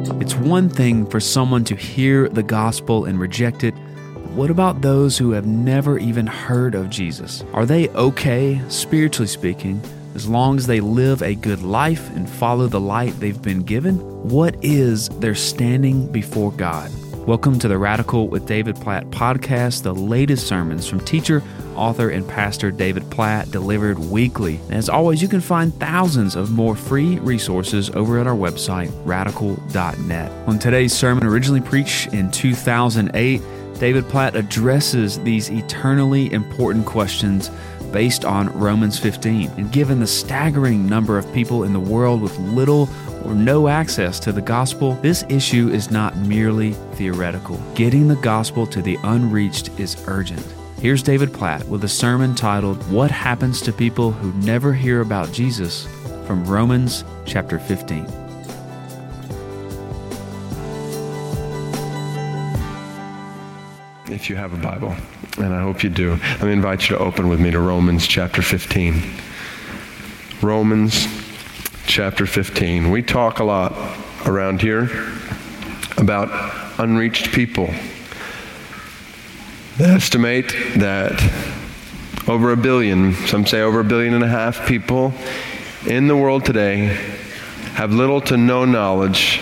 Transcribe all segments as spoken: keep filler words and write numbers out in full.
It's one thing for someone to hear the gospel and reject it. What about those who have never even heard of Jesus? Are they okay, spiritually speaking, as long as they live a good life and follow the light they've been given? What is their standing before God? Welcome to the Radical with David Platt podcast, the latest sermons from teacher, author, and pastor David Platt, delivered weekly. And as always, you can find thousands of more free resources over at our website, radical dot net. On today's sermon, originally preached in two thousand eight, David Platt addresses these eternally important questions based on Romans fifteen. And given the staggering number of people in the world with little or no access to the gospel, this issue is not merely theoretical. Getting the gospel to the unreached is urgent. Here's David Platt with a sermon titled, What Happens to People Who Never Hear About Jesus, from Romans chapter fifteen. If you have a Bible, and I hope you do, let me invite you to open with me to Romans chapter fifteen. Romans chapter fifteen. We talk a lot around here about unreached people. They estimate that over a billion, some say over a billion and a half people in the world today have little to no knowledge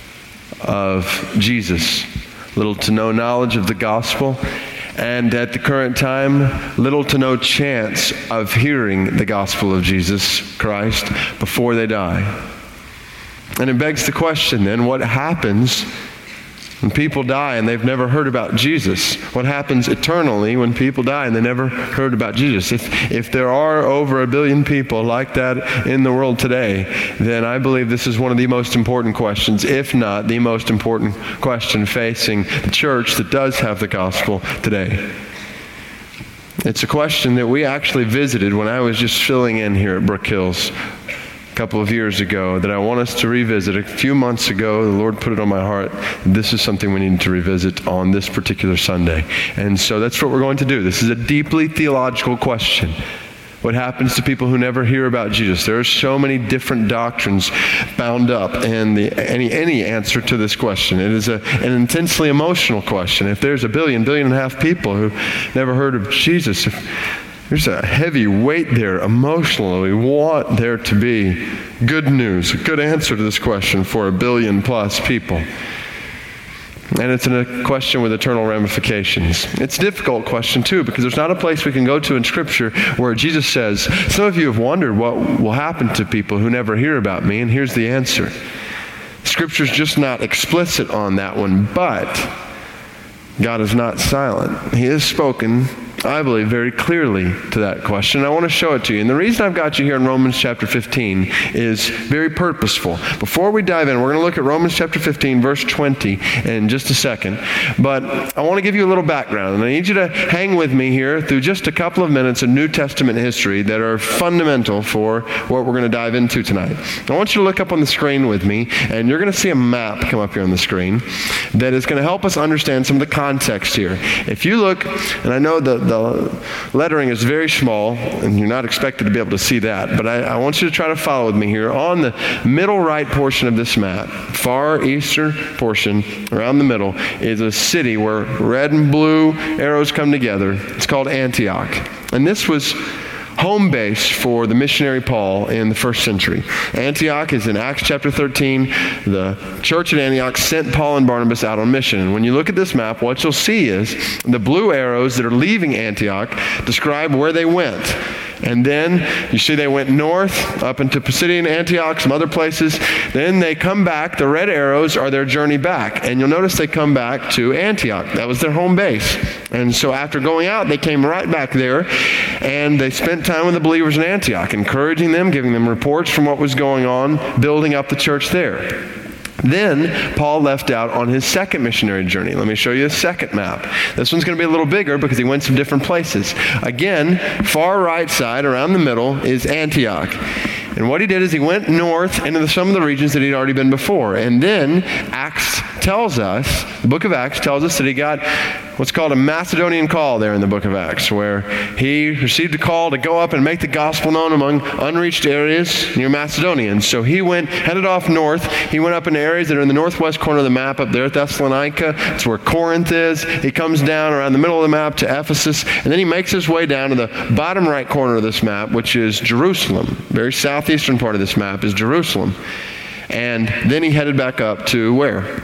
of Jesus, little to no knowledge of the gospel, and at the current time, little to no chance of hearing the gospel of Jesus Christ before they die. And it begs the question then, what happens when people die and they've never heard about Jesus? What happens eternally when people die and they never heard about Jesus? If, if there are over a billion people like that in the world today, then I believe this is one of the most important questions, if not the most important question facing the church that does have the gospel today. It's a question that we actually visited when I was just filling in here at Brook Hills a couple of years ago, that I want us to revisit. A few months ago, the Lord put it on my heart. This is something we need to revisit on this particular Sunday. And so that's what we're going to do. This is a deeply theological question. What happens to people who never hear about Jesus? There are so many different doctrines bound up in the, any, any answer to this question. It is a, an intensely emotional question. If there's a billion, billion and a half people who never heard of Jesus, if, there's a heavy weight there emotionally. We want there to be good news, a good answer to this question for a billion plus people. And it's a question with eternal ramifications. It's a difficult question too, because there's not a place we can go to in Scripture where Jesus says, some of you have wondered what will happen to people who never hear about me, and here's the answer. Scripture's just not explicit on that one, but God is not silent. He has spoken, I believe, very clearly to that question. I want to show it to you. And the reason I've got you here in Romans chapter fifteen is very purposeful. Before we dive in, we're going to look at Romans chapter fifteen, verse twenty in just a second. But I want to give you a little background. And I need you to hang with me here through just a couple of minutes of New Testament history that are fundamental for what we're going to dive into tonight. I want you to look up on the screen with me, and you're going to see a map come up here on the screen that is going to help us understand some of the context here. If you look, and I know the, the The lettering is very small, and you're not expected to be able to see that, but I, I want you to try to follow with me here. On the middle right portion of this map, far eastern portion, around the middle, is a city where red and blue arrows come together. It's called Antioch. And this was home base for the missionary Paul in the first century. Antioch is in Acts chapter thirteen. The church at Antioch sent Paul and Barnabas out on mission. And when you look at this map, what you'll see is the blue arrows that are leaving Antioch describe where they went. And then you see they went north up into Pisidian Antioch, some other places. Then they come back. The red arrows are their journey back. And you'll notice they come back to Antioch. That was their home base. And so after going out, they came right back there, and they spent time with the believers in Antioch, encouraging them, giving them reports from what was going on, building up the church there. Then Paul left out on his second missionary journey. Let me show you a second map. This one's going to be a little bigger because he went some different places. Again, far right side, around the middle, is Antioch. And what he did is he went north into some of the regions that he'd already been before. And then Acts tells us, the book of Acts tells us that he got what's called a Macedonian call there in the book of Acts, where he received a call to go up and make the gospel known among unreached areas near Macedonia. And so he went, headed off north. He went up in areas that are in the northwest corner of the map up there, Thessalonica. It's where Corinth is. He comes down around the middle of the map to Ephesus, and then he makes his way down to the bottom right corner of this map, which is Jerusalem. Very southeastern part of this map is Jerusalem. And then he headed back up to where?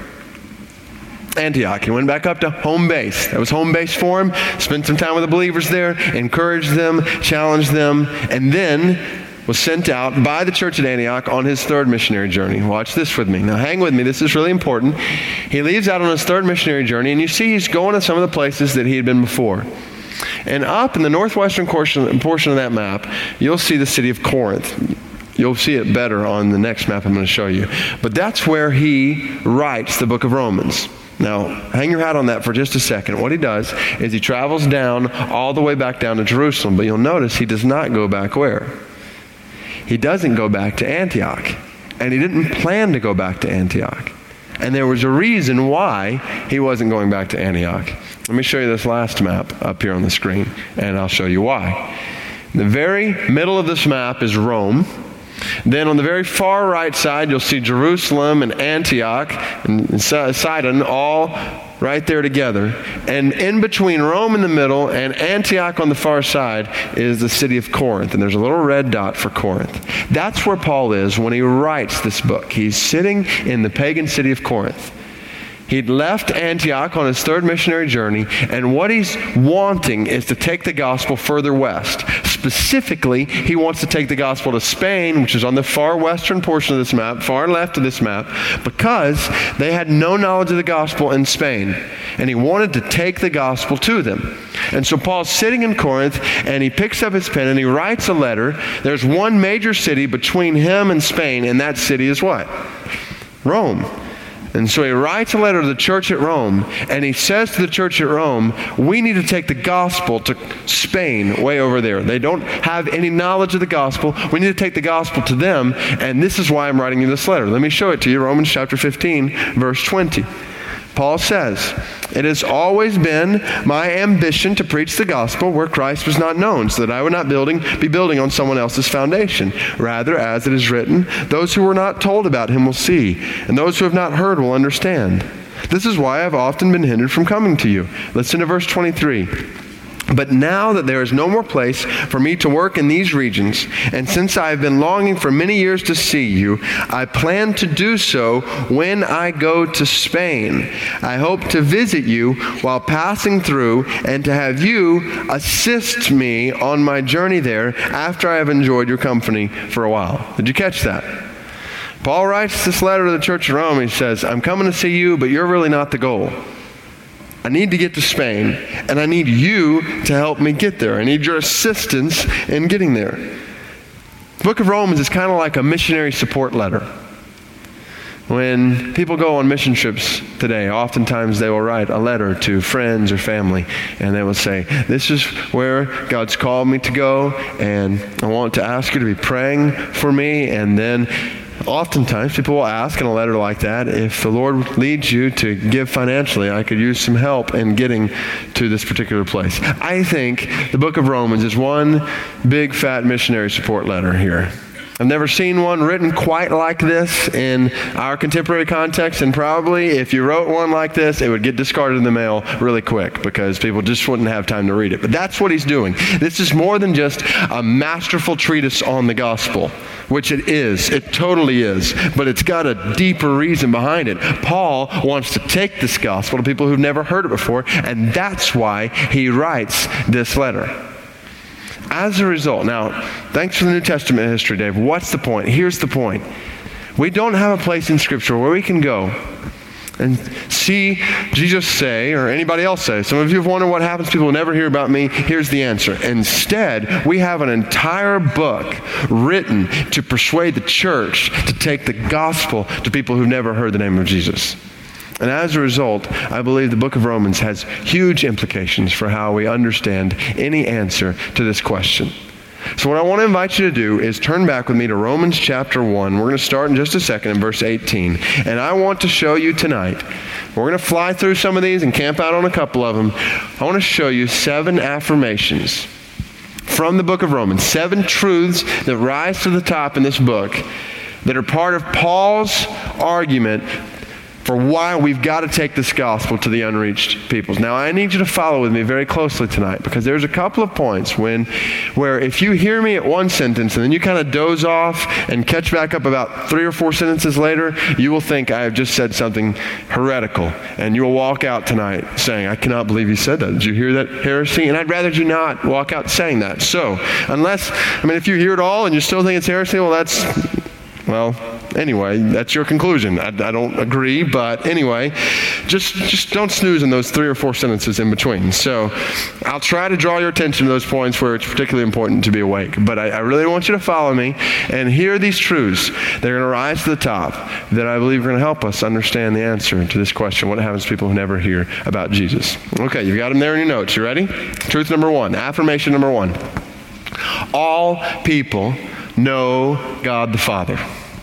Antioch. He went back up to home base. That was home base for him. Spent some time with the believers there, encouraged them, challenged them, and then was sent out by the church at Antioch on his third missionary journey. Watch this with me. Now hang with me. This is really important. He leaves out on his third missionary journey, and you see he's going to some of the places that he had been before. And up in the northwestern portion, portion of that map, you'll see the city of Corinth. You'll see it better on the next map I'm going to show you. But that's where he writes the book of Romans. Now, hang your hat on that for just a second. What he does is he travels down all the way back down to Jerusalem. But you'll notice he does not go back where? He doesn't go back to Antioch. And he didn't plan to go back to Antioch. And there was a reason why he wasn't going back to Antioch. Let me show you this last map up here on the screen, and I'll show you why. In the very middle of this map is Rome. Then on the very far right side, you'll see Jerusalem and Antioch and Sidon all right there together. And in between Rome in the middle and Antioch on the far side is the city of Corinth. And there's a little red dot for Corinth. That's where Paul is when he writes this book. He's sitting in the pagan city of Corinth. He'd left Antioch on his third missionary journey, and what he's wanting is to take the gospel further west. Specifically, he wants to take the gospel to Spain, which is on the far western portion of this map, far left of this map, because they had no knowledge of the gospel in Spain. And he wanted to take the gospel to them. And so Paul's sitting in Corinth, and he picks up his pen, and he writes a letter. There's one major city between him and Spain, and that city is what? Rome. And so he writes a letter to the church at Rome, and he says to the church at Rome, we need to take the gospel to Spain, way over there. They don't have any knowledge of the gospel. We need to take the gospel to them, and this is why I'm writing you this letter. Let me show it to you, Romans chapter fifteen, verse twenty. Paul says, it has always been my ambition to preach the gospel where Christ was not known, so that I would not building, be building on someone else's foundation. Rather, as it is written, those who were not told about him will see, and those who have not heard will understand. This is why I've often been hindered from coming to you. Listen to verse twenty-three. But now that there is no more place for me to work in these regions, and since I have been longing for many years to see you, I plan to do so when I go to Spain. I hope to visit you while passing through and to have you assist me on my journey there after I have enjoyed your company for a while. Did you catch that? Paul writes this letter to the church of Rome. He says, I'm coming to see you, but you're really not the goal. I need to get to Spain, and I need you to help me get there. I need your assistance in getting there. The book of Romans is kind of like a missionary support letter. When people go on mission trips today, oftentimes they will write a letter to friends or family, and they will say, this is where God's called me to go, and I want to ask you to be praying for me. And then oftentimes people will ask in a letter like that, if the Lord leads you to give financially, I could use some help in getting to this particular place. I think the book of Romans is one big fat missionary support letter here. I've never seen one written quite like this in our contemporary context, and probably if you wrote one like this, it would get discarded in the mail really quick because people just wouldn't have time to read it. But that's what he's doing. This is more than just a masterful treatise on the gospel, which it is. It totally is. But it's got a deeper reason behind it. Paul wants to take this gospel to people who've never heard it before, and that's why he writes this letter. As a result, now, thanks for the New Testament history, Dave. What's the point? Here's the point. We don't have a place in Scripture where we can go and see Jesus say, or anybody else say. Some of you have wondered what happens. People will never hear about me. Here's the answer. Instead, we have an entire book written to persuade the church to take the gospel to people who've never heard the name of Jesus. And as a result, I believe the book of Romans has huge implications for how we understand any answer to this question. So what I want to invite you to do is turn back with me to Romans chapter one. We're going to start in just a second in verse eighteen. And I want to show you tonight, we're going to fly through some of these and camp out on a couple of them. I want to show you seven affirmations from the book of Romans, seven truths that rise to the top in this book that are part of Paul's argument for why we've got to take this gospel to the unreached peoples. Now, I need you to follow with me very closely tonight, because there's a couple of points when, where if you hear me at one sentence and then you kind of doze off and catch back up about three or four sentences later, you will think I have just said something heretical, and you will walk out tonight saying, I cannot believe you said that. Did you hear that heresy? And I'd rather you not walk out saying that. So, unless, I mean, if you hear it all and you still think it's heresy, well, that's, well, anyway, that's your conclusion. I, I don't agree, but anyway, just just don't snooze in those three or four sentences in between. So I'll try to draw your attention to those points where it's particularly important to be awake. But I, I really want you to follow me and hear these truths. They're going to rise to the top that I believe are going to help us understand the answer to this question: what happens to people who never hear about Jesus? Okay, you've got them there in your notes. You ready? Truth number one, affirmation number one. All people know God the Father.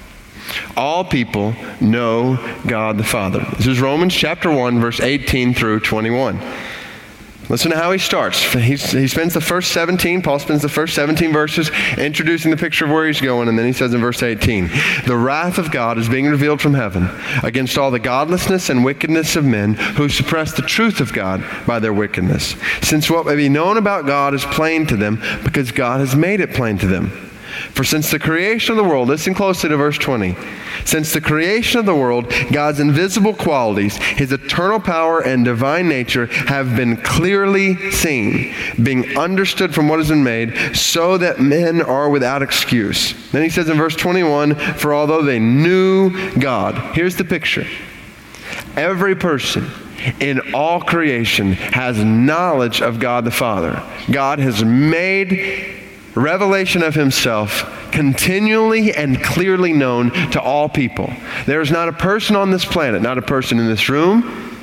All people know God the Father. This is Romans chapter one, verse eighteen through twenty-one. Listen to how he starts. He's, he spends the first seventeen, Paul spends the first seventeen verses introducing the picture of where he's going, and then he says in verse eighteen, the wrath of God is being revealed from heaven against all the godlessness and wickedness of men who suppress the truth of God by their wickedness, since what may be known about God is plain to them, because God has made it plain to them. For since the creation of the world, listen closely to verse twenty, since the creation of the world, God's invisible qualities, his eternal power and divine nature have been clearly seen, being understood from what has been made, so that men are without excuse. Then he says in verse twenty-one, for although they knew God, here's the picture. Every person in all creation has knowledge of God the Father. God has made revelation of himself continually and clearly known to all people. There is not a person on this planet, not a person in this room,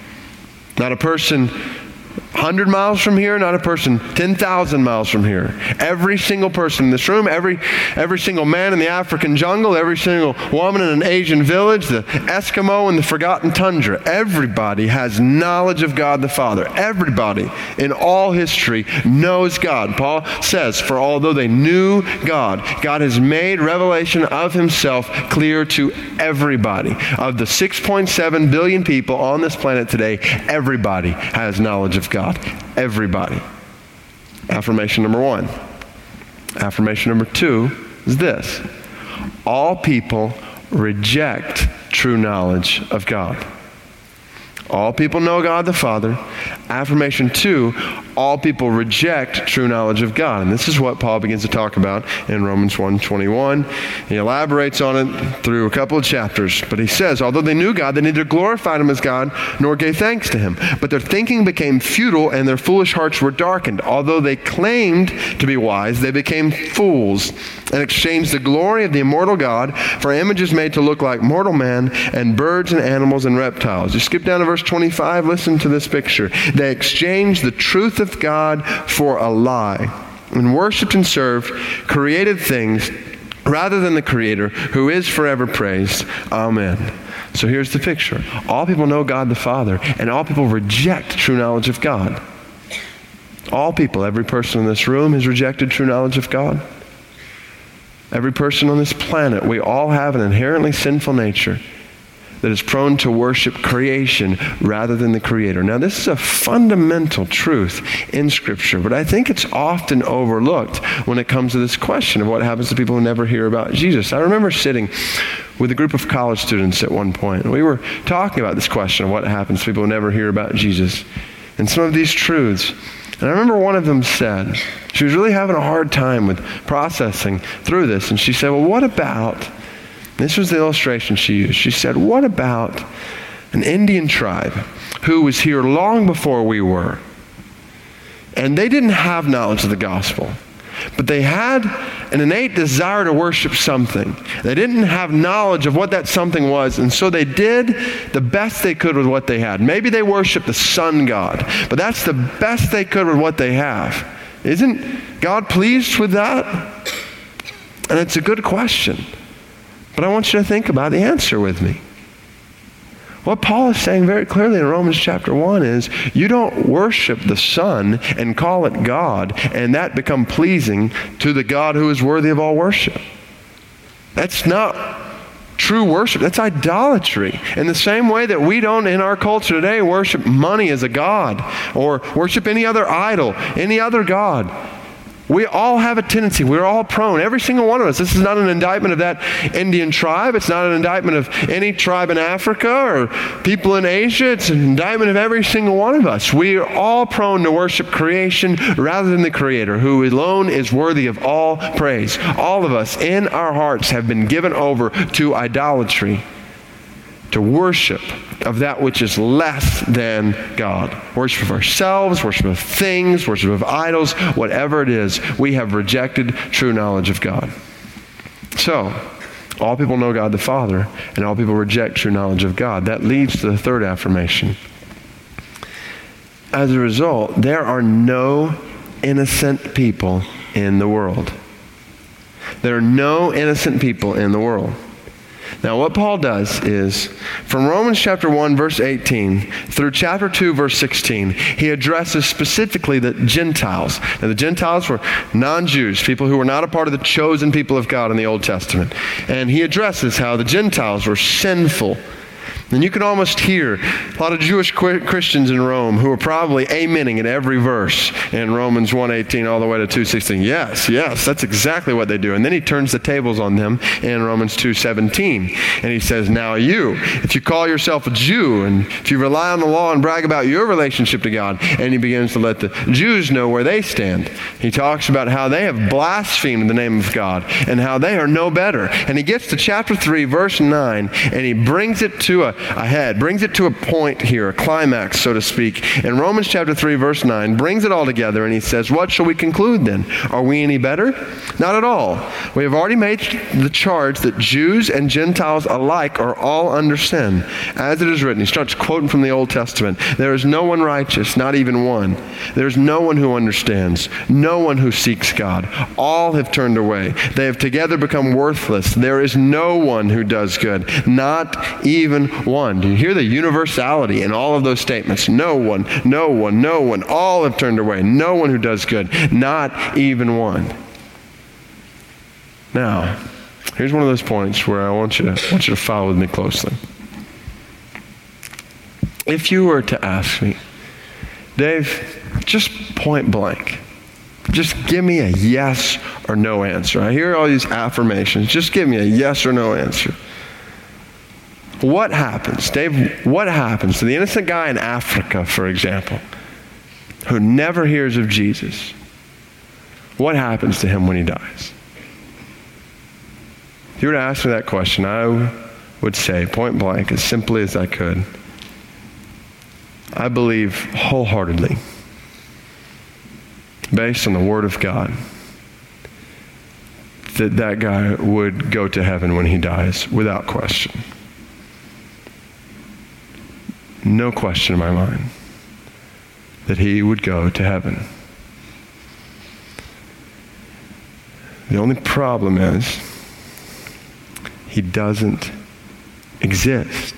not a person one hundred miles from here, not a person ten thousand miles from here. Every single person in this room, every every single man in the African jungle, every single woman in an Asian village, the Eskimo in the forgotten tundra, everybody has knowledge of God the Father. Everybody in all history knows God. Paul says, for although they knew God, God has made revelation of himself clear to everybody. Of the six point seven billion people on this planet today, everybody has knowledge of God. Everybody. Affirmation number one. Affirmation number two is this: all people reject true knowledge of God. All people know God the Father. Affirmation two, all people reject true knowledge of God. And this is what Paul begins to talk about in Romans one twenty-one. He elaborates on it through a couple of chapters. But he says, although they knew God, they neither glorified him as God nor gave thanks to him. But their thinking became futile and their foolish hearts were darkened. Although they claimed to be wise, they became fools and exchanged the glory of the immortal God for images made to look like mortal man and birds and animals and reptiles. You skip down to verse twenty-five, listen to this picture. They exchanged the truth of God for a lie and worshipped and served created things rather than the Creator, who is forever praised. Amen. So here's the picture. All people know God the Father, and all people reject true knowledge of God. All people, every person in this room has rejected true knowledge of God. Every person on this planet, we all have an inherently sinful nature that is prone to worship creation rather than the Creator. Now, this is a fundamental truth in Scripture, but I think it's often overlooked when it comes to this question of what happens to people who never hear about Jesus. I remember sitting with a group of college students at one point, and we were talking about this question of what happens to people who never hear about Jesus and some of these truths. And I remember one of them said, she was really having a hard time with processing through this, and she said, well, what about, this was the illustration she used, she said, what about an Indian tribe who was here long before we were, and they didn't have knowledge of the gospel, but they had an innate desire to worship something. They didn't have knowledge of what that something was, and so they did the best they could with what they had. Maybe they worshiped the sun god, but that's the best they could with what they have. Isn't God pleased with that? And it's a good question. But I want you to think about the answer with me. What Paul is saying very clearly in Romans chapter one is, you don't worship the Son and call it God, and that become pleasing to the God who is worthy of all worship. That's not true worship. That's idolatry. In the same way that we don't, in our culture today, worship money as a god, or worship any other idol, any other god. We all have a tendency. We're all prone. Every single one of us. This is not an indictment of that Indian tribe. It's not an indictment of any tribe in Africa or people in Asia. It's an indictment of every single one of us. We are all prone to worship creation rather than the Creator, who alone is worthy of all praise. All of us in our hearts have been given over to idolatry, to worship of that which is less than God. Worship of ourselves, worship of things, worship of idols, whatever it is, we have rejected true knowledge of God. So, all people know God the Father, and all people reject true knowledge of God. That leads to the third affirmation. As a result, there are no innocent people in the world. There are no innocent people in the world. Now, what Paul does is, from Romans chapter one, verse eighteen, through chapter two, verse sixteen, he addresses specifically the Gentiles. Now, the Gentiles were non-Jews, people who were not a part of the chosen people of God in the Old Testament. And he addresses how the Gentiles were sinful. And you can almost hear a lot of Jewish Christians in Rome who are probably amening at every verse in Romans one eighteen all the way to two sixteen. Yes, yes, that's exactly what they do. And then he turns the tables on them in Romans two seventeen. And he says, now you, if you call yourself a Jew, and if you rely on the law and brag about your relationship to God, and he begins to let the Jews know where they stand. He talks about how they have blasphemed the name of God and how they are no better. And he gets to chapter three, verse nine, and he brings it to a ahead, brings it to a point here, a climax, so to speak. In Romans chapter three, verse nine, brings it all together, and he says, what shall we conclude then? Are we any better? Not at all. We have already made the charge that Jews and Gentiles alike are all under sin. As it is written, he starts quoting from the Old Testament, there is no one righteous, not even one. There is no one who understands, no one who seeks God. All have turned away. They have together become worthless. There is no one who does good, not even one. Do you hear the universality in all of those statements? No one, no one, no one. All have turned away. No one who does good, not even one. Now, here's one of those points where I want you to, I want you to follow with me closely. If you were to ask me, Dave, just point blank, just give me a yes or no answer. I hear all these affirmations. Just give me a yes or no answer. What happens, Dave, what happens to the innocent guy in Africa, for example, who never hears of Jesus? What happens to him when he dies? If you were to ask me that question, I would say, point blank, as simply as I could, I believe wholeheartedly, based on the Word of God, that that guy would go to heaven when he dies, without question. No question in my mind that he would go to heaven. The only problem is he doesn't exist.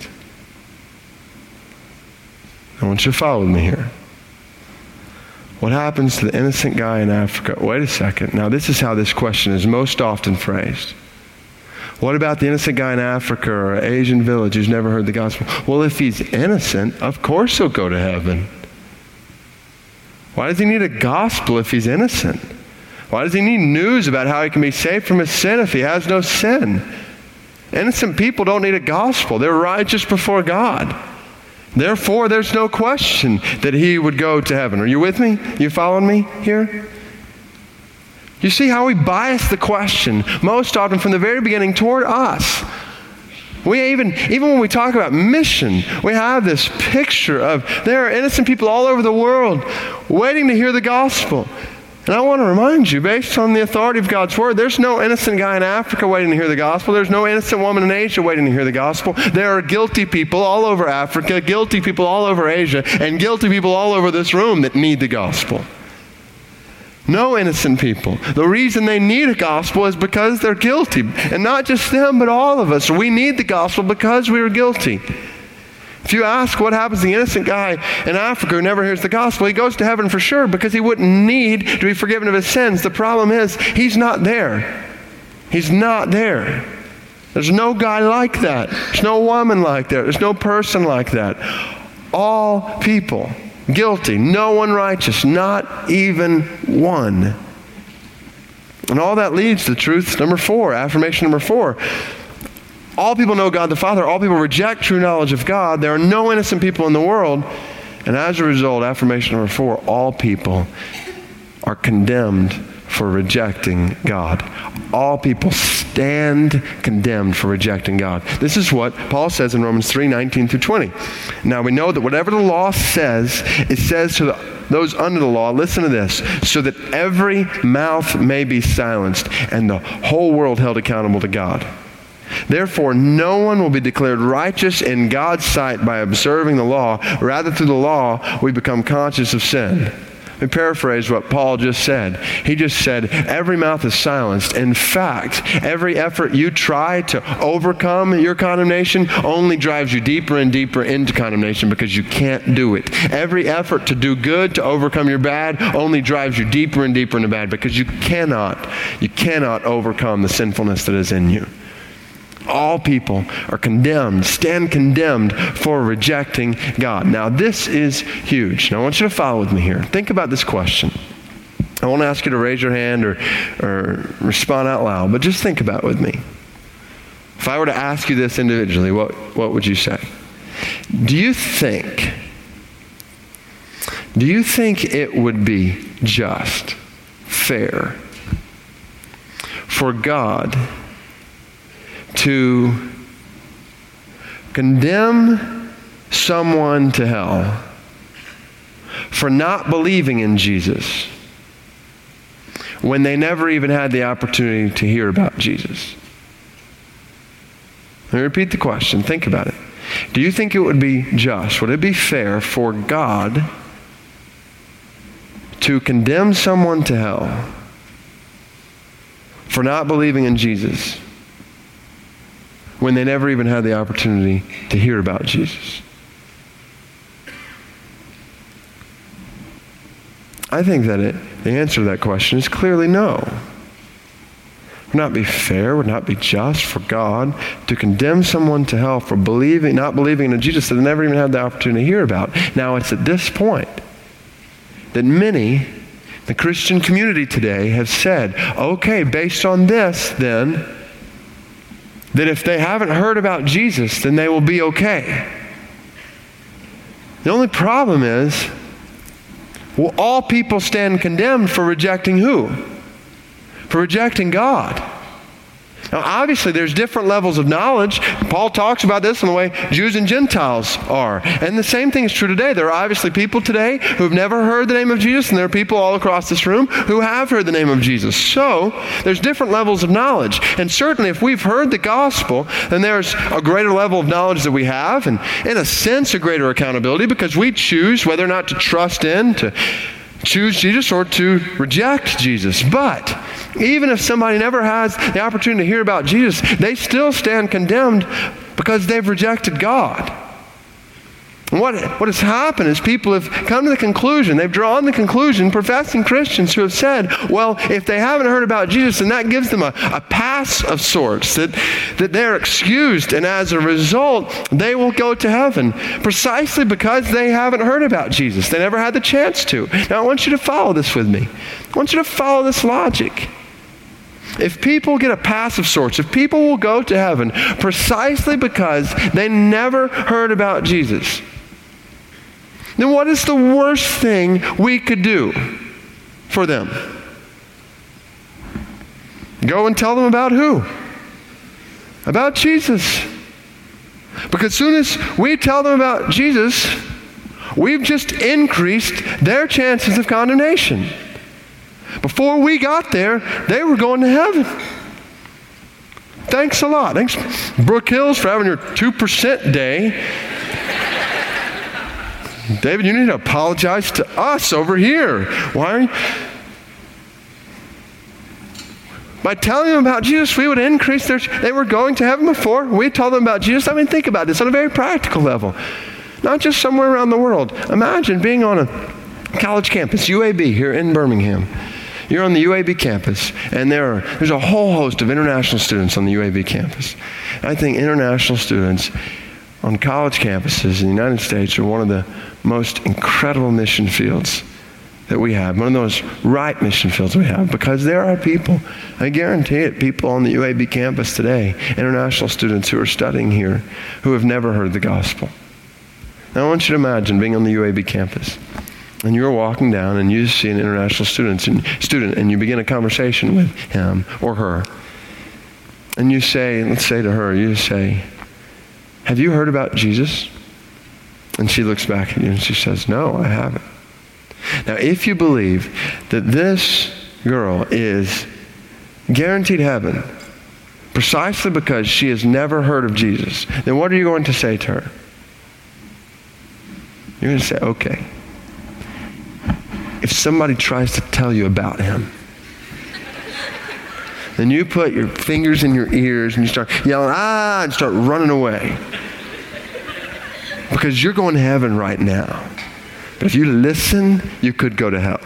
I want you to follow me here. What happens to the innocent guy in Africa? Wait a second. Now, this is how this question is most often phrased. What about the innocent guy in Africa or an Asian village who's never heard the gospel? Well, if he's innocent, of course he'll go to heaven. Why does he need a gospel if he's innocent? Why does he need news about how he can be saved from his sin if he has no sin? Innocent people don't need a gospel. They're righteous before God. Therefore, there's no question that he would go to heaven. Are you with me? You following me here? You see how we bias the question most often from the very beginning toward us. We even, even when we talk about mission, we have this picture of there are innocent people all over the world waiting to hear the gospel. And I want to remind you, based on the authority of God's Word, there's no innocent guy in Africa waiting to hear the gospel. There's no innocent woman in Asia waiting to hear the gospel. There are guilty people all over Africa, guilty people all over Asia, and guilty people all over this room that need the gospel. No innocent people. The reason they need a gospel is because they're guilty. And not just them, but all of us. We need the gospel because we are guilty. If you ask what happens to the innocent guy in Africa who never hears the gospel, he goes to heaven for sure because he wouldn't need to be forgiven of his sins. The problem is, he's not there. He's not there. There's no guy like that. There's no woman like that. There's no person like that. All people guilty, no one righteous, not even one. And all that leads to truth number four, affirmation number four. All people know God the Father. All people reject true knowledge of God. There are no innocent people in the world. And as a result, affirmation number four, all people are condemned for rejecting God. All people stand condemned for rejecting God. This is what Paul says in Romans three, nineteen through twenty. Now we know that whatever the law says, it says to the, those under the law, listen to this, so that every mouth may be silenced and the whole world held accountable to God. Therefore, no one will be declared righteous in God's sight by observing the law. Rather, through the law, we become conscious of sin. Let me paraphrase what Paul just said. He just said, every mouth is silenced. In fact, every effort you try to overcome your condemnation only drives you deeper and deeper into condemnation because you can't do it. Every effort to do good, to overcome your bad, only drives you deeper and deeper into bad because you cannot, you cannot overcome the sinfulness that is in you. All people are condemned, stand condemned for rejecting God. Now, this is huge. Now, I want you to follow with me here. Think about this question. I won't ask you to raise your hand or, or respond out loud, but just think about it with me. If I were to ask you this individually, what, what would you say? Do you think, do you think it would be just, fair, for God to condemn someone to hell for not believing in Jesus when they never even had the opportunity to hear about Jesus? Let me repeat the question. Think about it. Do you think it would be just, would it be fair for God to condemn someone to hell for not believing in Jesus when they never even had the opportunity to hear about Jesus? I think that it, the answer to that question is clearly no. It would not be fair, would not be just for God to condemn someone to hell for believing, not believing in Jesus that they never even had the opportunity to hear about. Now, it's at this point that many, the Christian community today, have said, okay, based on this, then, that if they haven't heard about Jesus, then they will be okay. The only problem is, will all people stand condemned for rejecting who? For rejecting God. Now, obviously, there's different levels of knowledge. Paul talks about this in the way Jews and Gentiles are. And the same thing is true today. There are obviously people today who have never heard the name of Jesus, and there are people all across this room who have heard the name of Jesus. So, there's different levels of knowledge. And certainly, if we've heard the gospel, then there's a greater level of knowledge that we have, and in a sense, a greater accountability, because we choose whether or not to trust in, to choose Jesus, or to reject Jesus. But even if somebody never has the opportunity to hear about Jesus, they still stand condemned because they've rejected God. And what, what has happened is people have come to the conclusion, they've drawn the conclusion, professing Christians who have said, well, if they haven't heard about Jesus, then that gives them a, a pass of sorts, that, that they're excused, and as a result, they will go to heaven precisely because they haven't heard about Jesus. They never had the chance to. Now, I want you to follow this with me. I want you to follow this logic. If people get a pass of sorts, if people will go to heaven precisely because they never heard about Jesus, then what is the worst thing we could do for them? Go and tell them about who? About Jesus. Because as soon as we tell them about Jesus, we've just increased their chances of condemnation. Before we got there, they were going to heaven. Thanks a lot. Thanks, Brook Hills, for having your two percent day. David, you need to apologize to us over here. Why are you? By telling them about Jesus, we would increase their, they were going to heaven before. We told them about Jesus. I mean, think about this on a very practical level. Not just somewhere around the world. Imagine being on a college campus, U A B here in Birmingham. You're on the U A B campus, and there are, there's a whole host of international students on the U A B campus. I think international students on college campuses in the United States are one of the most incredible mission fields that we have, one of those right mission fields we have, because there are people, I guarantee it, people on the U A B campus today, international students who are studying here, who have never heard the gospel. Now I want you to imagine being on the U A B campus, and you're walking down and you see an international student and, student, and you begin a conversation with him or her, and you say, let's say to her, you say, have you heard about Jesus? And she looks back at you and she says, no, I haven't. Now, if you believe that this girl is guaranteed heaven precisely because she has never heard of Jesus, then what are you going to say to her? You're going to say, okay, if somebody tries to tell you about him, then you put your fingers in your ears and you start yelling, ah, and start running away. Because you're going to heaven right now. But if you listen, you could go to hell.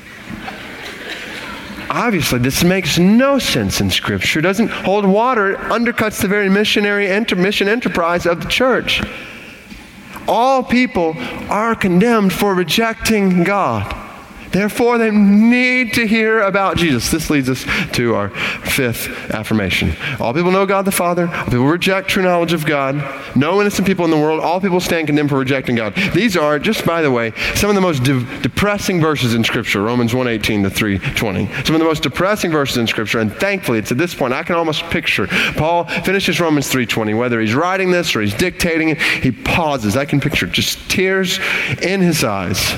Obviously, this makes no sense in Scripture. It doesn't hold water. It undercuts the very missionary enter, mission enterprise of the church. All people are condemned for rejecting God. Therefore, they need to hear about Jesus. This leads us to our fifth affirmation. All people know God the Father. All people reject true knowledge of God. No innocent people in the world. All people stand condemned for rejecting God. These are, just by the way, some of the most de- depressing verses in Scripture. Romans one eighteen to three twenty. Some of the most depressing verses in Scripture. And thankfully, it's at this point I can almost picture Paul finishes Romans three twenty. Whether he's writing this or he's dictating it, he pauses. I can picture just tears in his eyes.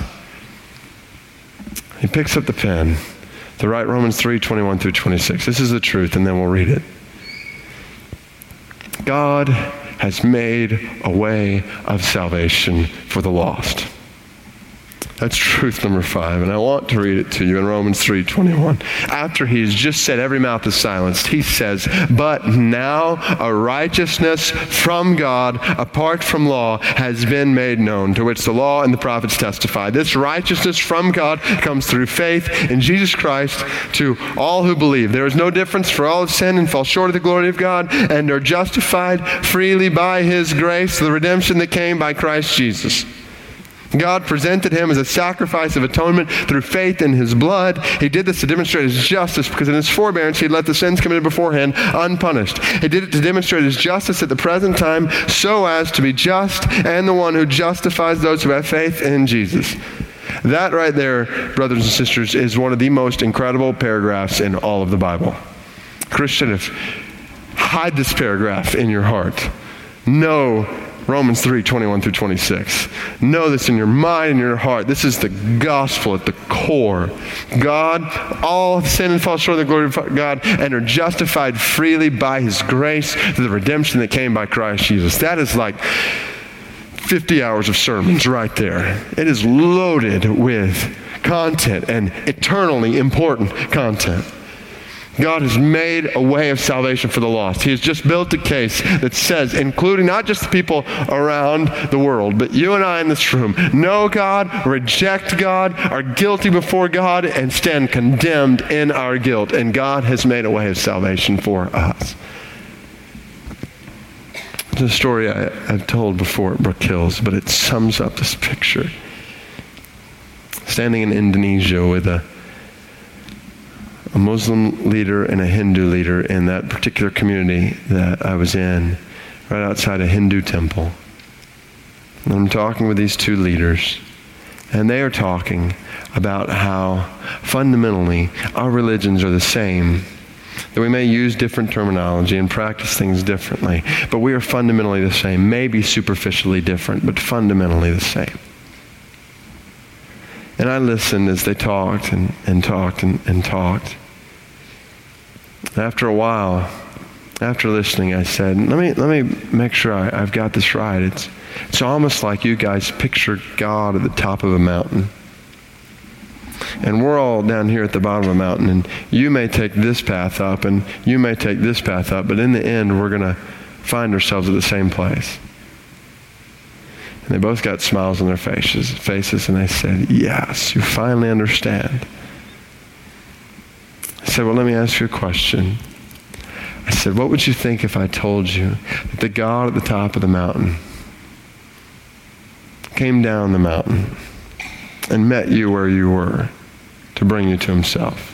He picks up the pen to write Romans three twenty-one through twenty-six. This is the truth, and then we'll read it. God has made a way of salvation for the lost. That's truth number five, and I want to read it to you in Romans three twenty-one. After he's just said every mouth is silenced, he says, but now a righteousness from God apart from law has been made known, to which the law and the prophets testify. This righteousness from God comes through faith in Jesus Christ to all who believe. There is no difference, for all have sinned and fall short of the glory of God and are justified freely by his grace, the redemption that came by Christ Jesus. God presented him as a sacrifice of atonement through faith in his blood. He did this to demonstrate his justice, because in his forbearance he had let the sins committed beforehand unpunished. He did it to demonstrate his justice at the present time, so as to be just and the one who justifies those who have faith in Jesus. That right there, brothers and sisters, is one of the most incredible paragraphs in all of the Bible. Christian, if hide this paragraph in your heart. Know Romans three twenty-one through twenty-six. Know this in your mind and your heart. This is the gospel at the core. God, all have sinned and fall short of the glory of God and are justified freely by his grace through the redemption that came by Christ Jesus. That is like fifty hours of sermons right there. It is loaded with content, and eternally important content. God has made a way of salvation for the lost. He has just built a case that says, including not just the people around the world, but you and I in this room, know God, reject God, are guilty before God, and stand condemned in our guilt. And God has made a way of salvation for us. It's a story I, I've told before at Brook Hills, but it sums up this picture. Standing in Indonesia with a a Muslim leader and a Hindu leader in that particular community that I was in, right outside a Hindu temple. And I'm talking with these two leaders, and they are talking about how fundamentally our religions are the same, that we may use different terminology and practice things differently, but we are fundamentally the same, maybe superficially different, but fundamentally the same. And I listened as they talked and, and talked and, and talked. After a while, after listening, I said, let me let me make sure I, I've got this right. It's it's almost like you guys picture God at the top of a mountain. And we're all down here at the bottom of the mountain, and you may take this path up, and you may take this path up, but in the end, we're going to find ourselves at the same place. And they both got smiles on their faces, faces, and they said, yes, you finally understand. I said, well, let me ask you a question. I said, what would you think if I told you that the God at the top of the mountain came down the mountain and met you where you were to bring you to himself?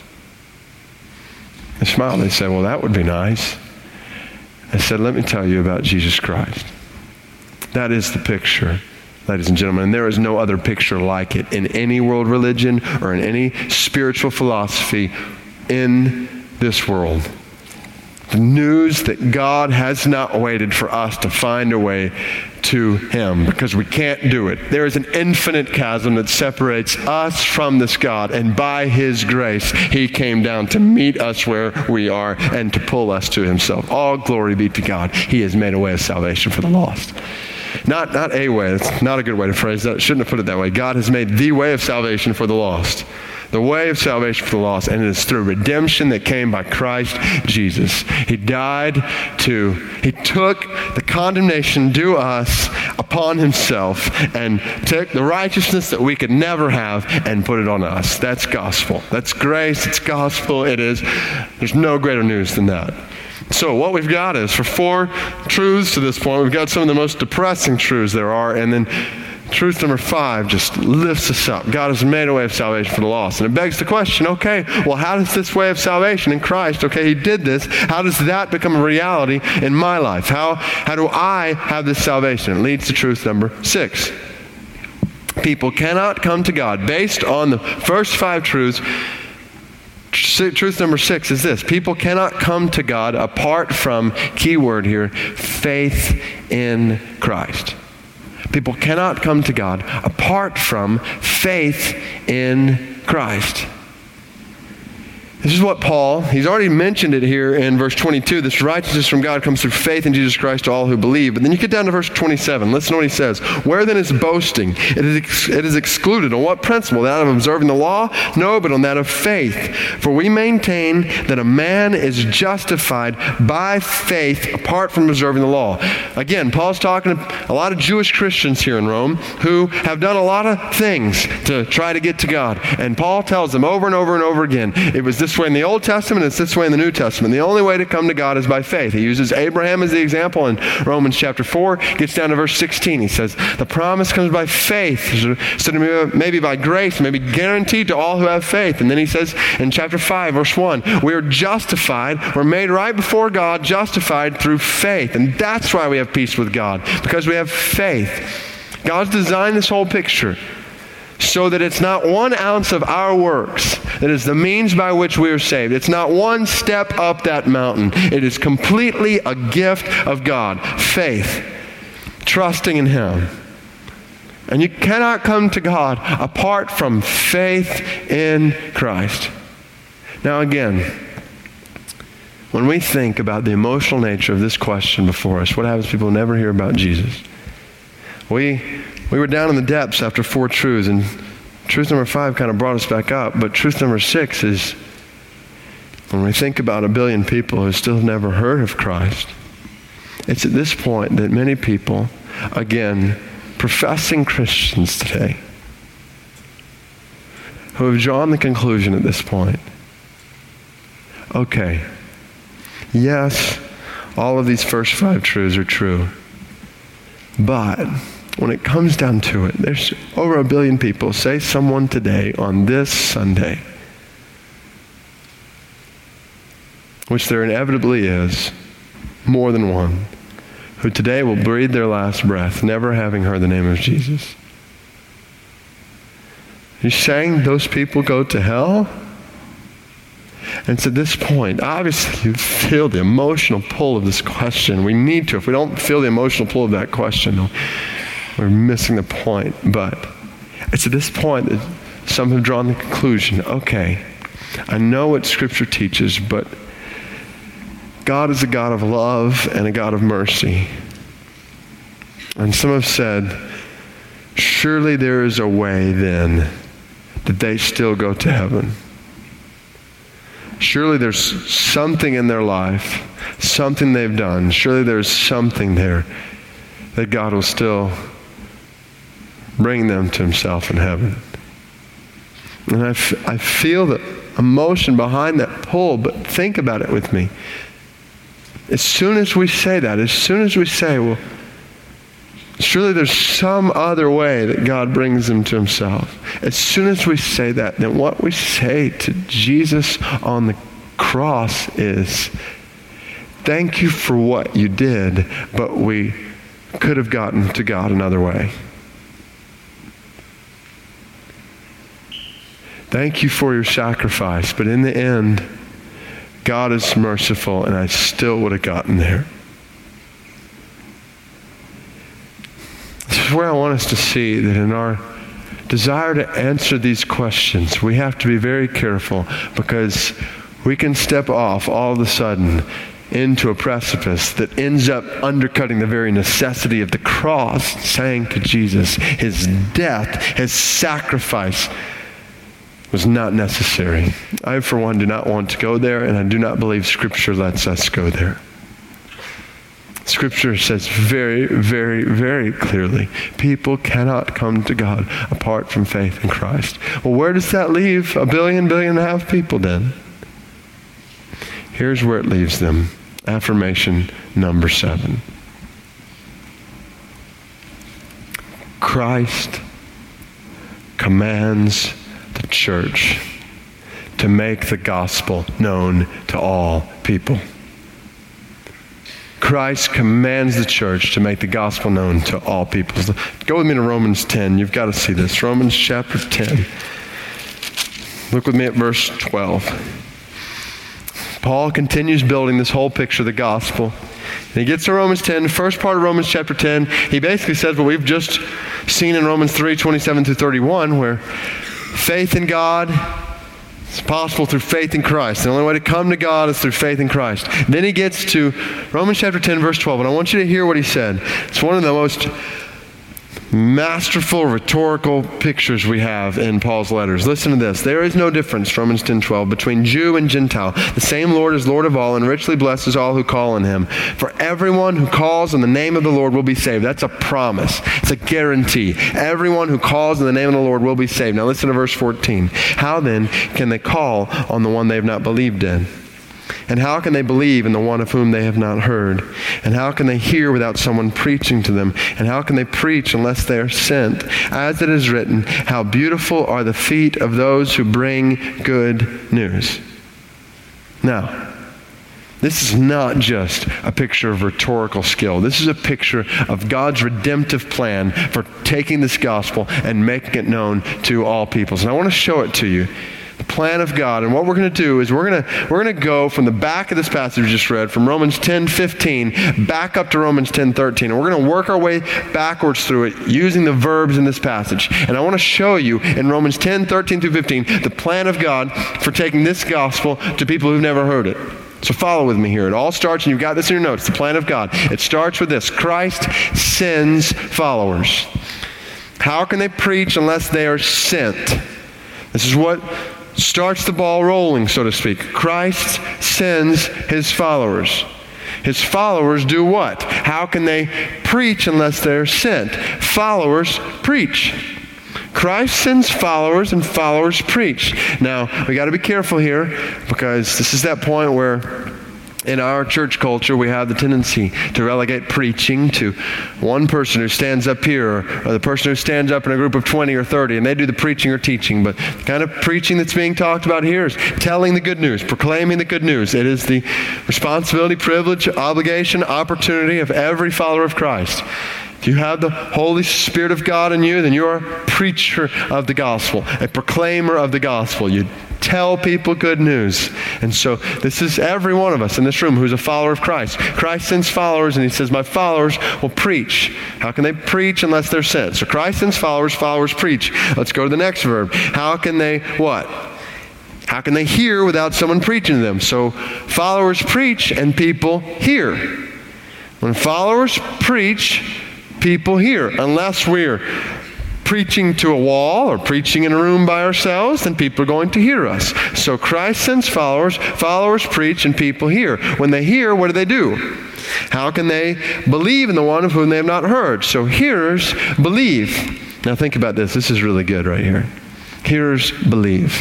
They smiled. They said, well, that would be nice. I said, let me tell you about Jesus Christ. That is the picture, ladies and gentlemen. And there is no other picture like it in any world religion or in any spiritual philosophy in this world. The news that God has not waited for us to find a way to him, because we can't do it. There is an infinite chasm that separates us from this God, and by his grace, he came down to meet us where we are and to pull us to himself. All glory be to God. He has made a way of salvation for the lost. Not, not a way. That's not a good way to phrase that. I shouldn't have put it that way. God has made the way of salvation for the lost. The way of salvation for the lost, and it is through redemption that came by Christ Jesus. He died to, he took the condemnation due us upon himself and took the righteousness that we could never have and put it on us. That's gospel. That's grace. It's gospel. It is. There's no greater news than that. So what we've got is, for four truths to this point, we've got some of the most depressing truths there are, and then truth number five just lifts us up. God has made a way of salvation for the lost. And it begs the question, okay, well, how does this way of salvation in Christ, okay, he did this, how does that become a reality in my life? How, how do I have this salvation? It leads to truth number six. People cannot come to God based on the first five truths. Truth number six is this: people cannot come to God apart from, key word here, faith in Christ. People cannot come to God apart from faith in Christ. This is what Paul, he's already mentioned it here in verse twenty-two. This righteousness from God comes through faith in Jesus Christ to all who believe. But then you get down to verse twenty-seven. Listen to what he says. Where then is boasting? It is, ex- it is excluded. On what principle? That of observing the law? No, but on that of faith. For we maintain that a man is justified by faith apart from observing the law. Again, Paul's talking to a lot of Jewish Christians here in Rome who have done a lot of things to try to get to God. And Paul tells them over and over and over again, it was this way in the Old Testament, it's this way in the New Testament. The only way to come to God is by faith. He uses Abraham as the example in Romans chapter four, gets down to verse sixteen. He says, the promise comes by faith. So maybe by grace, maybe guaranteed to all who have faith. And then he says in chapter five, verse one, we are justified, we're made right before God, justified through faith. And that's why we have peace with God, because we have faith. God's designed this whole picture so that it's not one ounce of our works that is the means by which we are saved. It's not one step up that mountain. It is completely a gift of God. Faith, trusting in him. And you cannot come to God apart from faith in Christ. Now again, when we think about the emotional nature of this question before us, what happens? People never hear about Jesus. We We were down in the depths after four truths, and truth number five kind of brought us back up. But truth number six is, when we think about a billion people who still have never heard of Christ, it's at this point that many people, again, professing Christians today, who have drawn the conclusion at this point, okay, yes, all of these first five truths are true, but when it comes down to it, there's over a billion people, say someone today on this Sunday, which there inevitably is, more than one, who today will breathe their last breath, never having heard the name of Jesus. You're saying those people go to hell? And to this point, obviously you feel the emotional pull of this question. We need to. If we don't feel the emotional pull of that question, we're missing the point. But it's at this point that some have drawn the conclusion, okay, I know what Scripture teaches, but God is a God of love and a God of mercy. And some have said, surely there is a way then did they still go to heaven? Surely there's something in their life, something they've done. Surely there's something there that God will still bring them to himself in heaven. And I, f- I feel the emotion behind that pull, but think about it with me. As soon as we say that, as soon as we say, well, surely there's some other way that God brings them to himself. As soon as we say that, then what we say to Jesus on the cross is, thank you for what you did, but we could have gotten to God another way. Thank you for your sacrifice, but in the end, God is merciful, and I still would have gotten there. This is where I want us to see that in our desire to answer these questions, we have to be very careful, because we can step off all of a sudden into a precipice that ends up undercutting the very necessity of the cross, saying to Jesus, his death, his sacrifice was not necessary. I, for one, do not want to go there, and I do not believe Scripture lets us go there. Scripture says very, very, very clearly, people cannot come to God apart from faith in Christ. Well, where does that leave a billion, billion and a half people then? Here's where it leaves them. Affirmation number seven. Christ commands the church to make the gospel known to all people. Christ commands the church to make the gospel known to all people. Go with me to Romans ten. You've got to see this. Romans chapter ten. Look with me at verse twelve. Paul continues building this whole picture of the gospel. And he gets to Romans ten, the first part of Romans chapter ten. He basically says what we've just seen in Romans three, twenty-seven through thirty-one, where faith in God is possible through faith in Christ. The only way to come to God is through faith in Christ. Then he gets to Romans chapter ten, verse twelve, and I want you to hear what he said. It's one of the most masterful rhetorical pictures we have in Paul's letters. Listen to this. There is no difference, Romans ten twelve, between Jew and Gentile. The same Lord is Lord of all and richly blesses all who call on him. For everyone who calls on the name of the Lord will be saved. That's a promise. It's a guarantee. Everyone who calls on the name of the Lord will be saved. Now listen to verse fourteen. How then can they call on the one they have not believed in? And how can they believe in the one of whom they have not heard? And how can they hear without someone preaching to them? And how can they preach unless they are sent? As it is written, how beautiful are the feet of those who bring good news. Now, this is not just a picture of rhetorical skill. This is a picture of God's redemptive plan for taking this gospel and making it known to all peoples. And I want to show it to you. The plan of God. And what we're going to do is we're going to we're going to go from the back of this passage we just read, from Romans ten fifteen, back up to Romans ten thirteen. And we're going to work our way backwards through it using the verbs in this passage. And I want to show you in Romans ten thirteen through fifteen the plan of God for taking this gospel to people who've never heard it. So follow with me here. It all starts, and you've got this in your notes, the plan of God. It starts with this. Christ sends followers. How can they preach unless they are sent? This is what starts the ball rolling, so to speak. Christ sends his followers. His followers do what? How can they preach unless they're sent? Followers preach. Christ sends followers, and followers preach. Now, we got to be careful here, because this is that point where in our church culture, we have the tendency to relegate preaching to one person who stands up here, or the person who stands up in a group of twenty or thirty, and they do the preaching or teaching. But the kind of preaching that's being talked about here is telling the good news, proclaiming the good news. It is the responsibility, privilege, obligation, opportunity of every follower of Christ. If you have the Holy Spirit of God in you, then you're a preacher of the gospel, a proclaimer of the gospel. You tell people good news. And so this is every one of us in this room who's a follower of Christ. Christ sends followers, and he says, my followers will preach. How can they preach unless they're sent? So Christ sends followers, followers preach. Let's go to the next verb. How can they what? How can they hear without someone preaching to them? So followers preach and people hear. When followers preach, people hear. Unless we're preaching to a wall or preaching in a room by ourselves, then people are going to hear us. So Christ sends followers, followers preach, and people hear. When they hear, what do they do? How can they believe in the one of whom they have not heard? So hearers believe. Now think about this. This is really good right here. Hearers believe.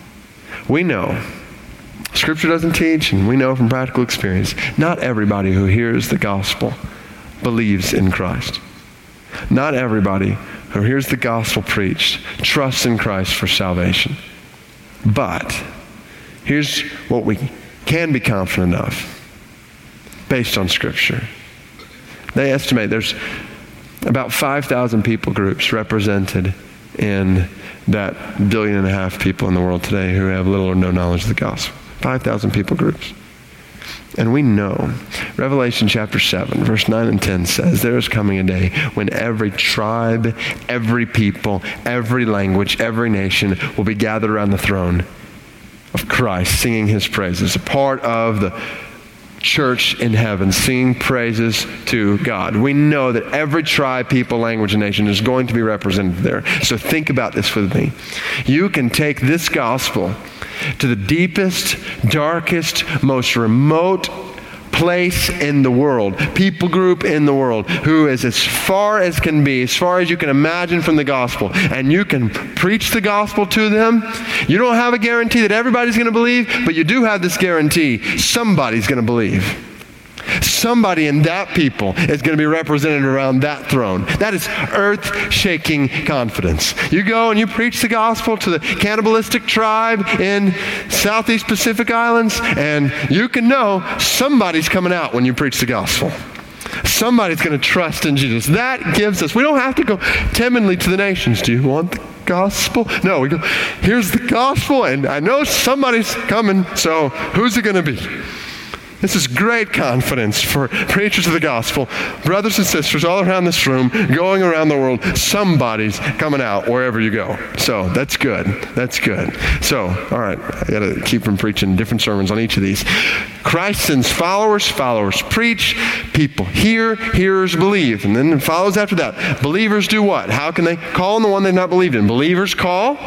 We know, Scripture doesn't teach, and we know from practical experience, not everybody who hears the gospel believes in Christ. Not everybody who hears the gospel preached trusts in Christ for salvation. But here's what we can be confident of based on Scripture. They estimate there's about five thousand people groups represented in that billion and a half people in the world today who have little or no knowledge of the gospel. five thousand people groups. And we know, Revelation chapter seven, verse nine and ten says, there is coming a day when every tribe, every people, every language, every nation will be gathered around the throne of Christ, singing his praises, a part of the church in heaven, singing praises to God. We know that every tribe, people, language, and nation is going to be represented there. So think about this with me. You can take this gospel to the deepest, darkest, most remote place in the world, people group in the world, who is as far as can be, as far as you can imagine from the gospel, and you can preach the gospel to them. You don't have a guarantee that everybody's going to believe, but you do have this guarantee: somebody's going to believe. Somebody in that people is going to be represented around that throne. That is earth-shaking confidence. You go and you preach the gospel to the cannibalistic tribe in Southeast Pacific Islands, and you can know somebody's coming out when you preach the gospel. Somebody's going to trust in Jesus. That gives us, we don't have to go timidly to the nations. Do you want the gospel? No, we go, here's the gospel, and I know somebody's coming, so who's it going to be? This is great confidence for preachers of the gospel, brothers and sisters all around this room, going around the world. Somebody's coming out wherever you go. So that's good. That's good. So, all right, I got to keep from preaching different sermons on each of these. Christ sends followers, followers preach, people hear, hearers believe. And then it follows after that. Believers do what? How can they call on the one they've not believed in? Believers call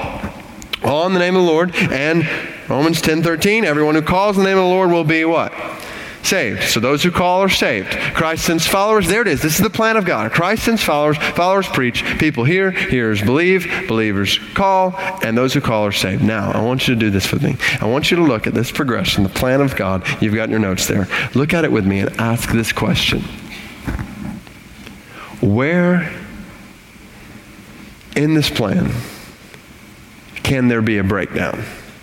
on the name of the Lord, and Romans ten thirteen, everyone who calls on the name of the Lord will be what? Saved. So those who call are saved. Christ sends followers. There it is. This is the plan of God. Christ sends followers. Followers preach. People hear. Hearers believe. Believers call. And those who call are saved. Now, I want you to do this with me. I want you to look at this progression, the plan of God. You've got your notes there. Look at it with me and ask this question. Where in this plan can there be a breakdown?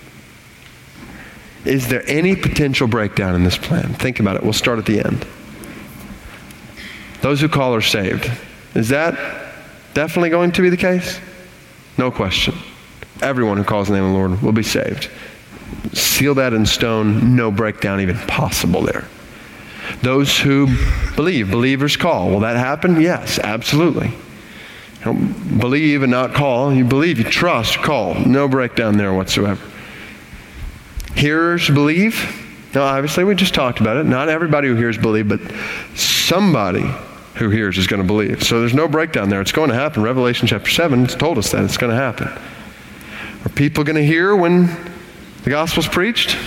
Is there any potential breakdown in this plan? Think about it. We'll start at the end. Those who call are saved. Is that definitely going to be the case? No question. Everyone who calls the name of the Lord will be saved. Seal that in stone. No breakdown even possible there. Those who believe, believers call. Will that happen? Yes, absolutely. You don't believe and not call. You believe, you trust, call. No breakdown there whatsoever. Hearers believe. Now, obviously, we just talked about it. Not everybody who hears believe, but somebody who hears is going to believe. So there's no breakdown there. It's going to happen. Revelation chapter seven has told us that it's going to happen. Are people going to hear when the gospel's preached?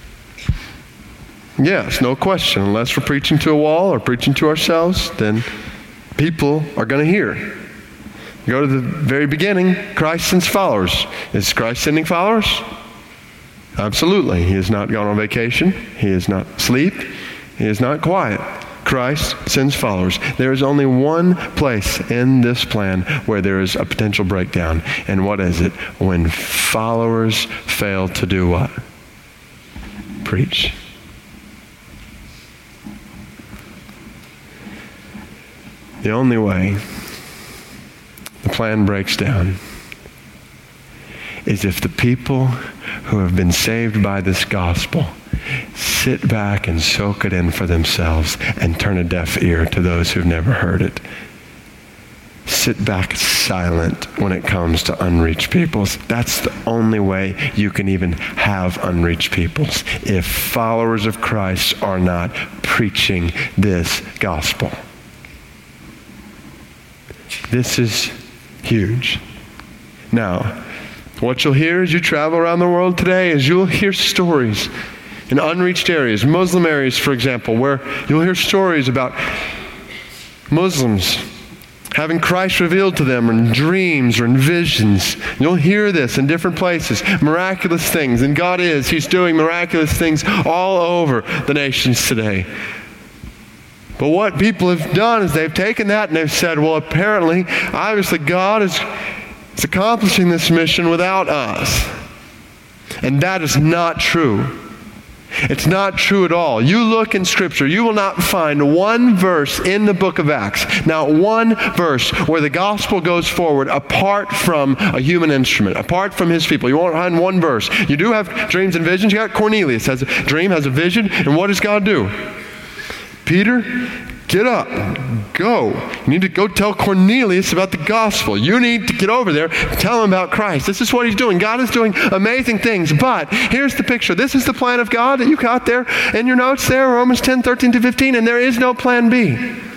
Yes, no question. Unless we're preaching to a wall or preaching to ourselves, then people are going to hear. Go to the very beginning. Christ sends followers. Is Christ sending followers? Absolutely. He has not gone on vacation. He is not asleep. He is not quiet. Christ sends followers. There is only one place in this plan where there is a potential breakdown. And what is it? When followers fail to do what? Preach. The only way the plan breaks down is if the people who have been saved by this gospel sit back and soak it in for themselves and turn a deaf ear to those who've never heard it. Sit back silent when it comes to unreached peoples. That's the only way you can even have unreached peoples, if followers of Christ are not preaching this gospel. This is huge. Now, what you'll hear as you travel around the world today is you'll hear stories in unreached areas, Muslim areas, for example, where you'll hear stories about Muslims having Christ revealed to them in dreams or in visions. You'll hear this in different places, miraculous things. And God is, He's doing miraculous things all over the nations today. But what people have done is they've taken that and they've said, well, apparently, obviously, God is, is accomplishing this mission without us. And that is not true. It's not true at all. You look in Scripture, you will not find one verse in the book of Acts, not one verse where the gospel goes forward apart from a human instrument, apart from his people. You won't find one verse. You do have dreams and visions. You got Cornelius has a dream, has a vision, and what does God do? Peter, get up, go. You need to go tell Cornelius about the gospel. You need to get over there, tell him about Christ. This is what he's doing. God is doing amazing things. But here's the picture. This is the plan of God that you got there in your notes there, Romans ten, thirteen to fifteen, and there is no plan B.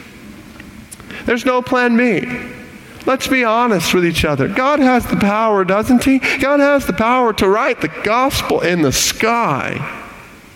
There's no plan B. Let's be honest with each other. God has the power, doesn't He? God has the power to write the gospel in the sky.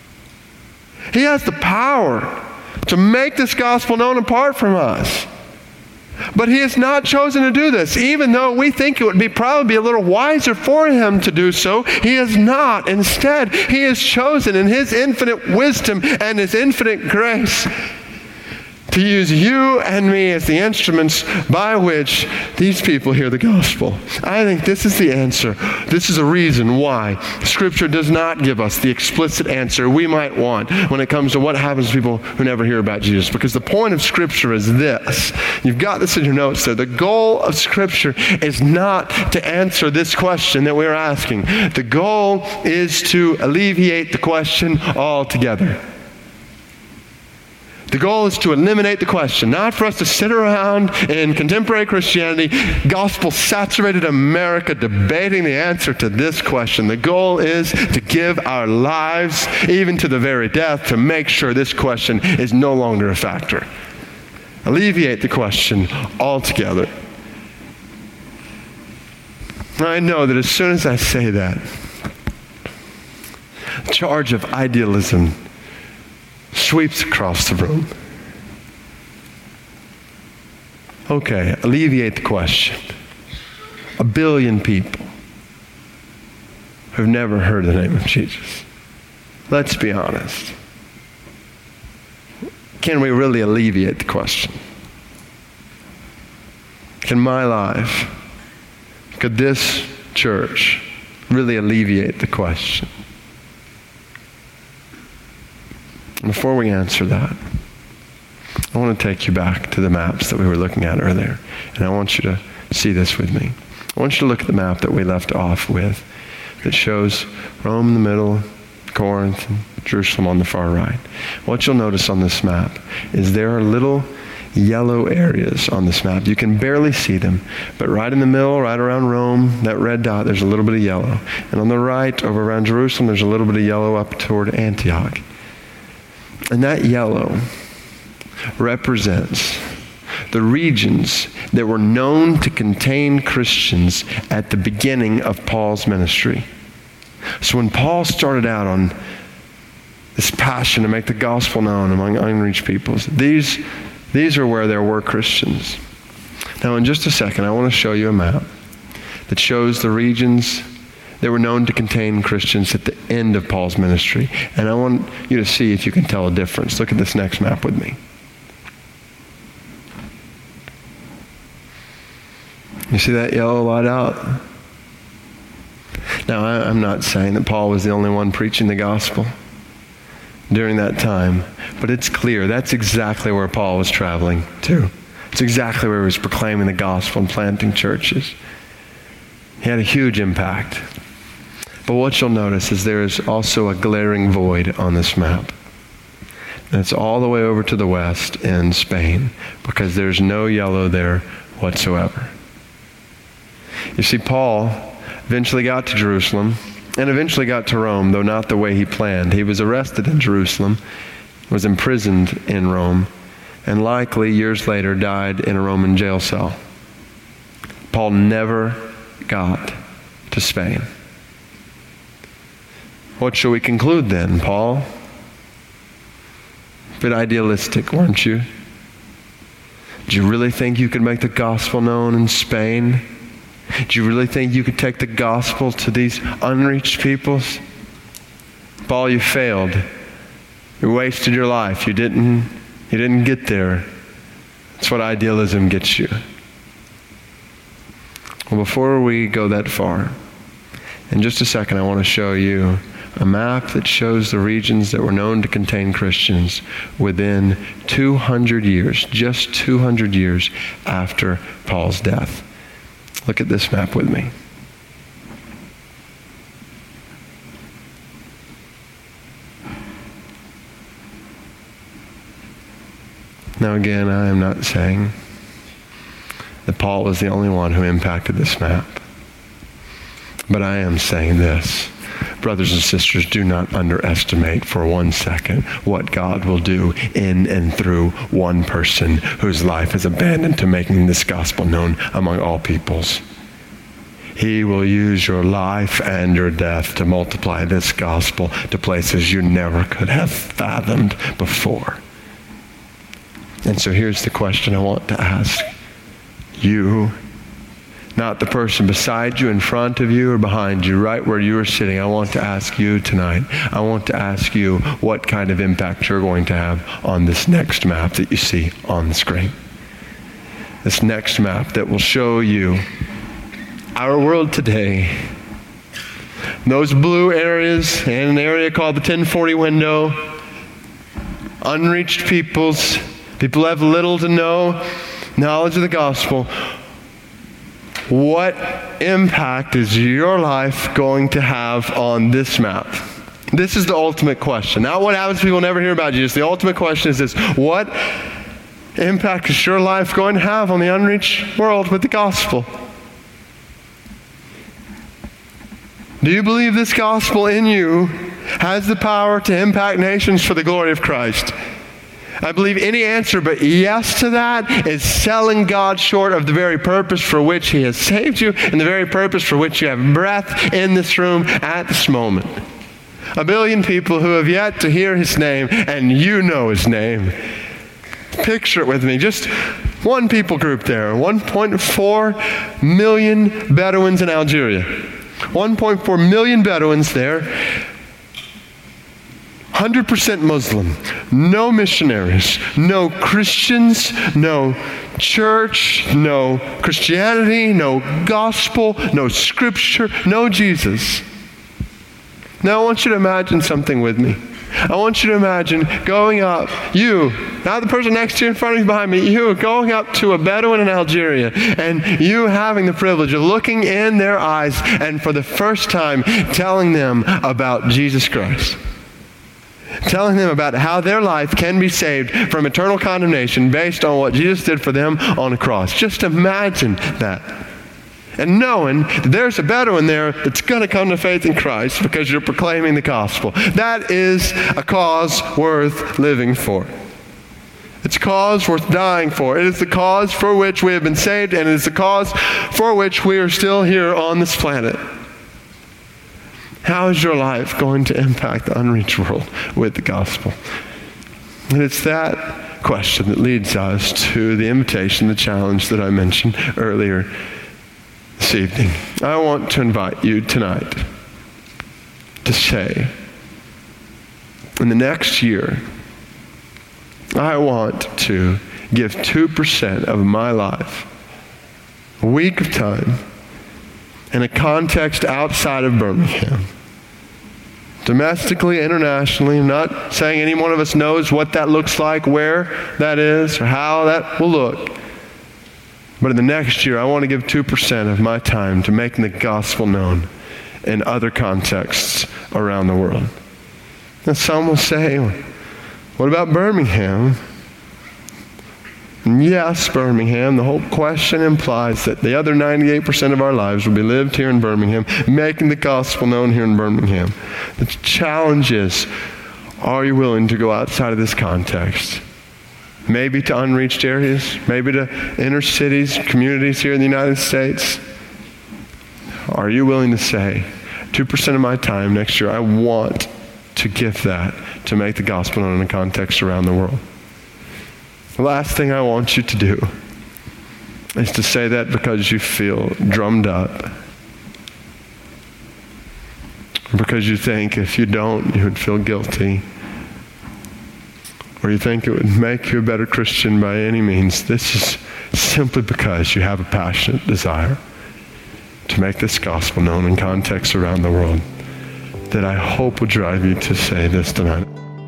He has the power to make this gospel known apart from us. But He has not chosen to do this. Even though we think it would be probably a little wiser for Him to do so, He has not. Instead, He has chosen in His infinite wisdom and His infinite grace to use you and me as the instruments by which these people hear the gospel. I think this is the answer. This is a reason why Scripture does not give us the explicit answer we might want when it comes to what happens to people who never hear about Jesus. Because the point of Scripture is this. You've got this in your notes there. The goal of Scripture is not to answer this question that we're asking. The goal is to alleviate the question altogether. The goal is to eliminate the question, not for us to sit around in contemporary Christianity, gospel-saturated America, debating the answer to this question. The goal is to give our lives, even to the very death, to make sure this question is no longer a factor. Alleviate the question altogether. I know that as soon as I say that, the charge of idealism sweeps across the room. Okay, alleviate the question. A billion people who've never heard the name of Jesus. Let's be honest. Can we really alleviate the question? Can my life, could this church really alleviate the question? Before we answer that, I want to take you back to the maps that we were looking at earlier. And I want you to see this with me. I want you to look at the map that we left off with that shows Rome in the middle, Corinth, and Jerusalem on the far right. What you'll notice on this map is there are little yellow areas on this map. You can barely see them, but right in the middle, right around Rome, that red dot, there's a little bit of yellow. And on the right, over around Jerusalem, there's a little bit of yellow up toward Antioch. And that yellow represents the regions that were known to contain Christians at the beginning of Paul's ministry. So when Paul started out on this passion to make the gospel known among unreached peoples, these, these are where there were Christians. Now in just a second, I want to show you a map that shows the regions that were known to contain Christians at the end of Paul's ministry. And I want you to see if you can tell a difference. Look at this next map with me. You see that yellow light out? Now, I, I'm not saying that Paul was the only one preaching the gospel during that time, but it's clear that's exactly where Paul was traveling to. It's exactly where he was proclaiming the gospel and planting churches. He had a huge impact. But what you'll notice is there is also a glaring void on this map. And it's all the way over to the west in Spain, because there's no yellow there whatsoever. You see, Paul eventually got to Jerusalem and eventually got to Rome, though not the way he planned. He was arrested in Jerusalem, was imprisoned in Rome, and likely years later died in a Roman jail cell. Paul never got to Spain. What shall we conclude then, Paul? A bit idealistic, weren't you? Do you really think you could make the gospel known in Spain? Do you really think you could take the gospel to these unreached peoples? Paul, you failed. You wasted your life. You didn't, you didn't get there. That's what idealism gets you. Well, before we go that far, in just a second I want to show you a map that shows the regions that were known to contain Christians within two hundred years, just two hundred years after Paul's death. Look at this map with me. Now again, I am not saying that Paul was the only one who impacted this map. But I am saying this. Brothers and sisters, do not underestimate for one second what God will do in and through one person whose life is abandoned to making this gospel known among all peoples. He will use your life and your death to multiply this gospel to places you never could have fathomed before. And so here's the question I want to ask you. Not the person beside you, in front of you, or behind you, right where you are sitting. I want to ask you tonight. I want to ask you what kind of impact you're going to have on this next map that you see on the screen. This next map that will show you our world today. Those blue areas and an area called the ten forty window. Unreached peoples. People have little to no knowledge of the gospel. What impact is your life going to have on this map? This is the ultimate question. Not what happens if people never hear about Jesus. The ultimate question is this: what impact is your life going to have on the unreached world with the gospel? Do you believe this gospel in you has the power to impact nations for the glory of Christ? I believe any answer but yes to that is selling God short of the very purpose for which He has saved you and the very purpose for which you have breath in this room at this moment. A billion people who have yet to hear His name, and you know His name. Picture it with me. Just one people group there. one point four million Bedouins in Algeria. one point four million Bedouins there. one hundred percent Muslim, no missionaries, no Christians, no church, no Christianity, no gospel, no scripture, no Jesus. Now I want you to imagine something with me. I want you to imagine going up, you, not the person next to you, in front of you, behind me, you going up to a Bedouin in Algeria, and you having the privilege of looking in their eyes and for the first time telling them about Jesus Christ. Telling them about how their life can be saved from eternal condemnation based on what Jesus did for them on the cross. Just imagine that. And knowing that there's a Bedouin there that's going to come to faith in Christ because you're proclaiming the gospel. That is a cause worth living for. It's a cause worth dying for. It is the cause for which we have been saved, and it is the cause for which we are still here on this planet. How is your life going to impact the unreached world with the gospel? And it's that question that leads us to the invitation, the challenge that I mentioned earlier this evening. I want to invite you tonight to say, in the next year, I want to give two percent of my life, a week of time, in a context outside of Birmingham. Domestically, internationally. I'm not saying any one of us knows what that looks like, where that is, or how that will look. But in the next year, I want to give two percent of my time to making the gospel known in other contexts around the world. And some will say, what about Birmingham? And yes, Birmingham. The whole question implies that the other ninety-eight percent of our lives will be lived here in Birmingham, making the gospel known here in Birmingham. The challenge is, are you willing to go outside of this context maybe to unreached areas, maybe to inner cities, communities here in the United States? Are you willing to say, two percent of my time next year, I want to give that to make the gospel known in a context around the world? The last thing I want you to do is to say that because you feel drummed up, because you think if you don't, you would feel guilty, or you think it would make you a better Christian by any means. This is simply because you have a passionate desire to make this gospel known in contexts around the world that I hope will drive you to say this tonight.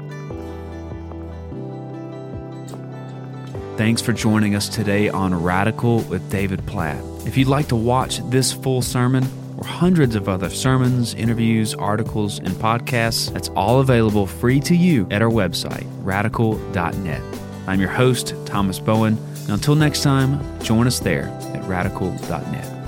Thanks for joining us today on Radical with David Platt. If you'd like to watch this full sermon or hundreds of other sermons, interviews, articles, and podcasts, that's all available free to you at our website, radical dot net. I'm your host, Thomas Bowen. And until next time, join us there at radical dot net.